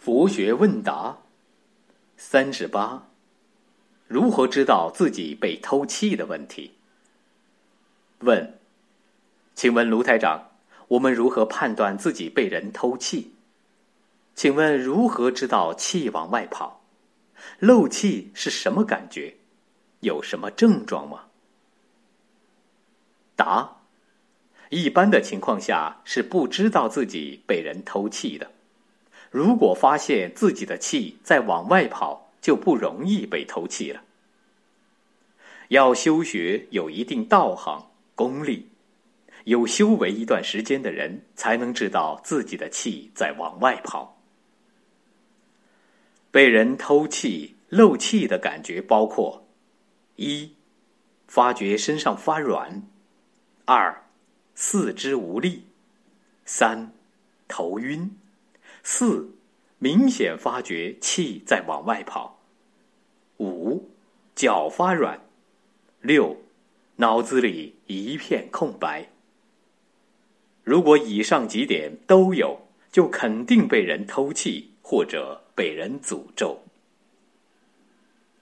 佛学问答38：如何知道自己被偷气的问题。问：请问卢台长，我们如何判断自己被人偷气？请问如何知道气往外跑？漏气是什么感觉？有什么症状吗？答：一般的情况下是不知道自己被人偷气的。如果发现自己的气在往外跑，就不容易被偷气了。要修学有一定道行、功力，有修为一段时间的人才能知道自己的气在往外跑。被人偷气、漏气的感觉包括：一、发觉身上发软；二、四肢无力；三、头晕；四、明显发觉气在往外跑；五、脚发软；六、脑子里一片空白。如果以上几点都有，就肯定被人偷气或者被人诅咒。